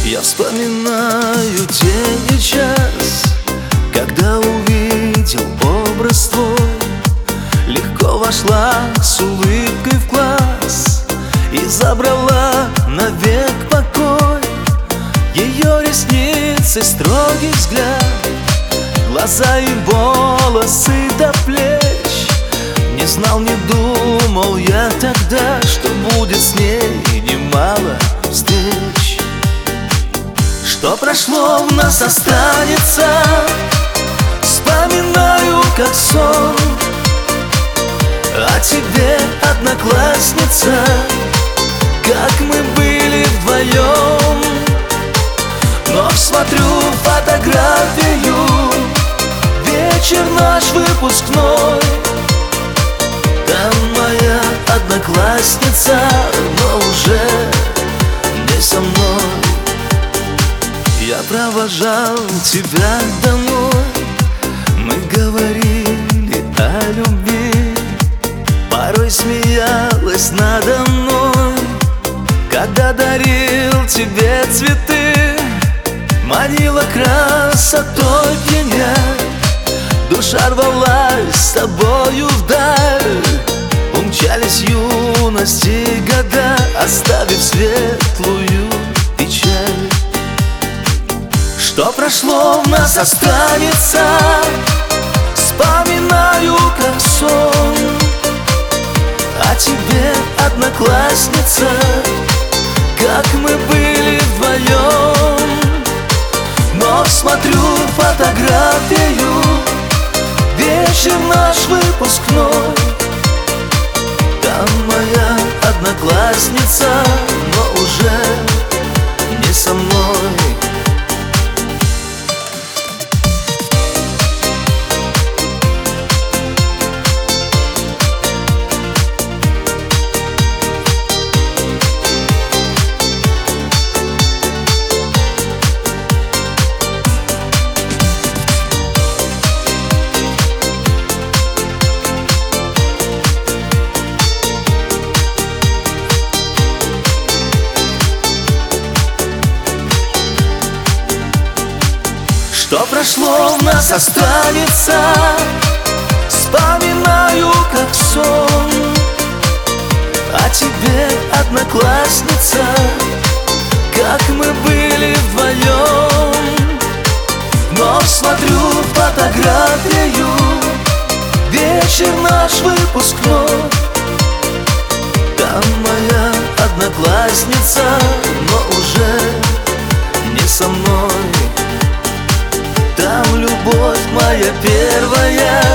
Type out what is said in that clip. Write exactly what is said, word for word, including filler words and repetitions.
Я вспоминаю день и час, когда увидел образ твой. Легко вошла с улыбкой в класс и забрала навек покой. Ее ресницы, строгий взгляд, глаза и волосы до плеч. Не знал, не думал я тогда, что будет с ней немало встреч. Что прошло, в нас останется, вспоминаю как сон. А тебе, одноклассница, как мы были вдвоем. Вновь смотрю фотографию, вечер наш выпускной. Там моя одноклассница, но уже не со мной. Я провожал тебя домой, мы говорили о любви. Порой смеялась надо мной, когда дарил тебе цветы. Манила красотой пьяня, душа рвалась с тобою вдаль. Умчались юность и года, оставив светлую печаль. Что прошло, в нас останется, вспоминаю как сон. А тебе, одноклассница, как мы были вдвоем. Но смотрю фотографию, вечер наш выпускной. Там моя одноклассница, но уже не со мной. Что прошло, в нас останется, вспоминаю как сон. А тебе, одноклассница, как мы были вдвоем. Но смотрю фотографию, вечер наш выпускной. Там моя одноклассница, но уже не со мной. Там любовь моя первая,